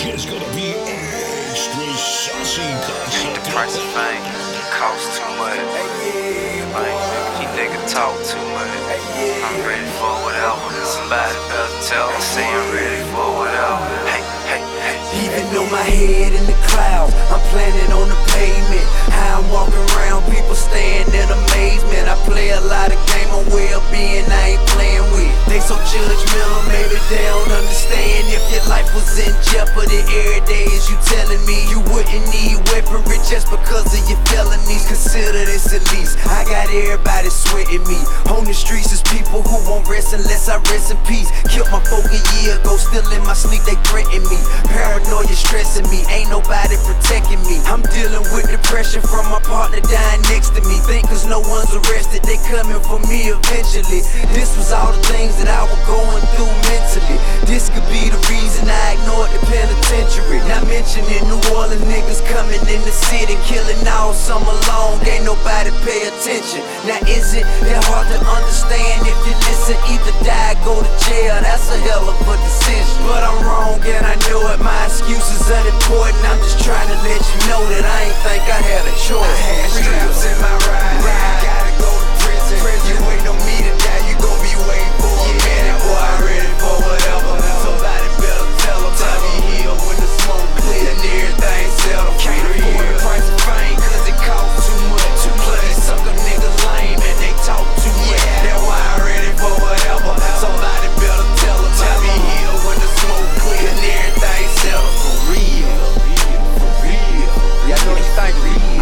is gonna be extra saucy. Ain't the price of fame, cost too much. Like, you nigga talk too much. I'm ready for whatever. Somebody better tell me, say I'm ready for whatever. Hey, hey, hey. Even though my head in the clouds, I'm planning on the pavement. How I'm walking around, people staring in amazement. I play a lot of game on well-being I ain't playing with. They so judgmental, maybe they don't understand. If your life was in jeopardy every day, is you telling me you wouldn't need weaponry just because of your felonies? Consider this at least. I got everybody sweating me. On the streets is people who won't rest unless I rest in peace. Killed my folk a year ago, still in my sleep, they threaten me. Paranoia stressing me, ain't nobody protecting me. I'm dealing with depression from my partner dying next to me. Think cause no one's arrested, they coming for me eventually. This was all the things that I was going through mentally. This could be the reason I ignored the penitentiary. Not mentioning New Orleans niggas coming in the city, killing all summer long, ain't nobody pay attention. Now is it that hard to understand? If you listen, either die, go to jail, that's a hell of a decision. But I'm wrong and I know it, my excuse is unimportant. I'm just trying to let you know that I ain't think I had a choice. I had straps in my ride, gotta go to prison. You ain't no me to die, you gon' be waiting for a minute. Boy, I'm ready for whatever. Somebody better tell them. Time me here when the smoke clear and everything settle. Can't afford the price of fame cause it costs too much. Too much. These sucker niggas lame and they talk too much. That's why I'm ready for whatever. Somebody better tell them. Time me here when the smoke clear and everything settle. For real, for real. Yeah, I know what you think.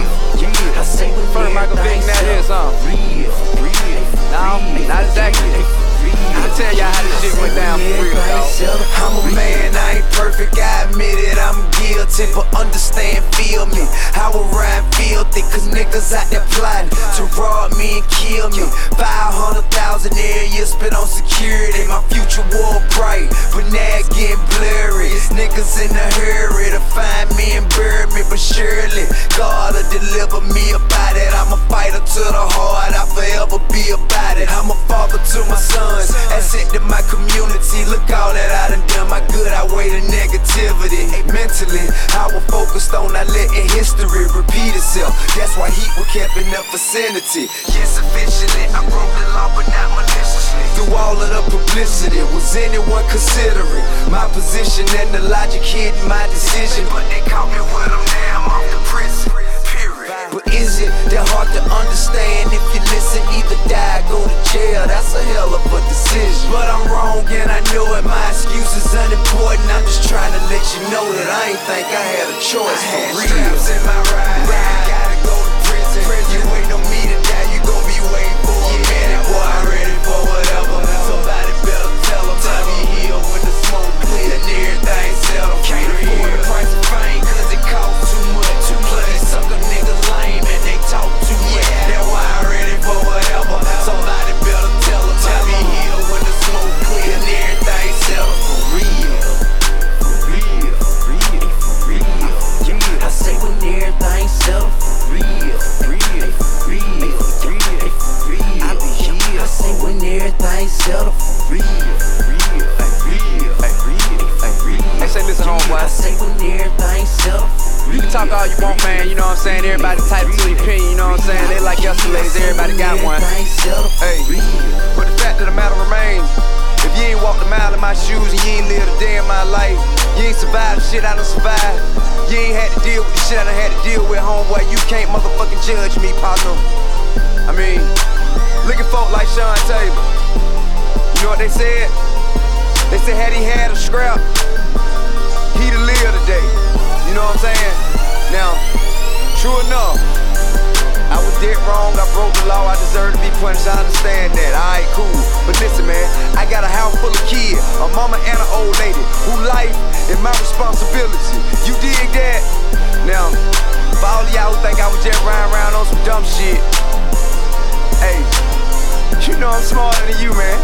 I say when First Michael Vick, that is real. No, not exactly. I'll tell y'all how this shit went down for real, dog. I'm a man, I ain't perfect, I admit it, I'm guilty. But understand, feel me, I will ride filthy. Cause niggas out there plotting to rob me and kill me. 500,000 every year spent on security. My future war bright, but now it getting blurry. Niggas in a hurry to find me and bury me. But surely, God will deliver me about it. I'm a fighter to the heart, I'll forever be about it. I'm a father to my sons, asset to my community. Look all that I done done, my good outweigh the negativity. Mentally, I was focused on not letting history repeat itself. That's why heat was kept in the vicinity. Yes, officially, I broke the law, but not maliciously. Through all of the publicity, was anyone considering my position and the logic hidden my decision? But they caught me with them, now I'm off the prison. But is it that hard to understand? If you listen, either die, go to jail, that's a hell of a decision. But I'm wrong and I know it, my excuse is unimportant. I'm just trying to let you know that I ain't think I had a choice. For real. In my ride, gotta go to prison. You ain't no me to die, you gon' be waiting for a minute. Boy, I'm ready for whatever. Somebody better tell them. Time me here when the smoke clear and everything settle. Can't afford the price of fame cause it costs too much. Too much. Sucker niggas lame and they talk too much. That's why I'm ready for whatever. Somebody better tell them. Time me here when the smoke clear and everything settle. For real, for real, for real, for real. I say when everything settle. For real, for real, for real, for real, for real. I be here. I say when everything settle. For real, for real, for real, for real, for real. Hey, say listen, homeboy. I say when everything settle. You can talk all you want, man, you know what I'm saying? Everybody tight to their opinion, you know what I'm saying? They like yesterday's, everybody got one. Hey, but the fact of the matter remains, if you ain't walked a mile in my shoes and you ain't lived a day in my life, you ain't survived the shit I done survived, you ain't had to deal with the shit I done had to deal with, homeboy, you can't motherfucking judge me, partner. I mean, look at folk like Sean Taylor. You know what they said? They said had he had a scrap, he'd have lived today. You know what I'm saying? Now, true enough, I was dead wrong, I broke the law, I deserve to be punished, I understand that, alright, cool. But listen, man, I got a house full of kids, a mama and an old lady, who life is my responsibility. You dig that? Now, for all of y'all who think I was just riding around on some dumb shit, hey, you know I'm smarter than you, man.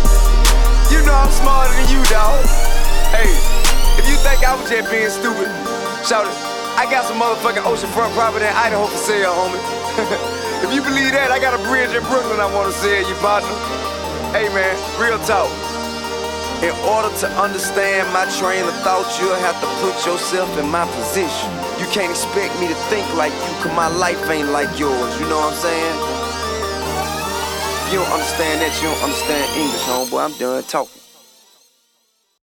You know I'm smarter than you, dawg. Hey, if you think I was just being stupid, shout it. I got some motherfucking oceanfront property in Idaho for sale, homie. If you believe that, I got a bridge in Brooklyn I wanna sell you, partner. Hey man, real talk. In order to understand my train of thought, you'll have to put yourself in my position. You can't expect me to think like you, cause my life ain't like yours, you know what I'm saying? If you don't understand that, you don't understand English, homeboy. I'm done talking.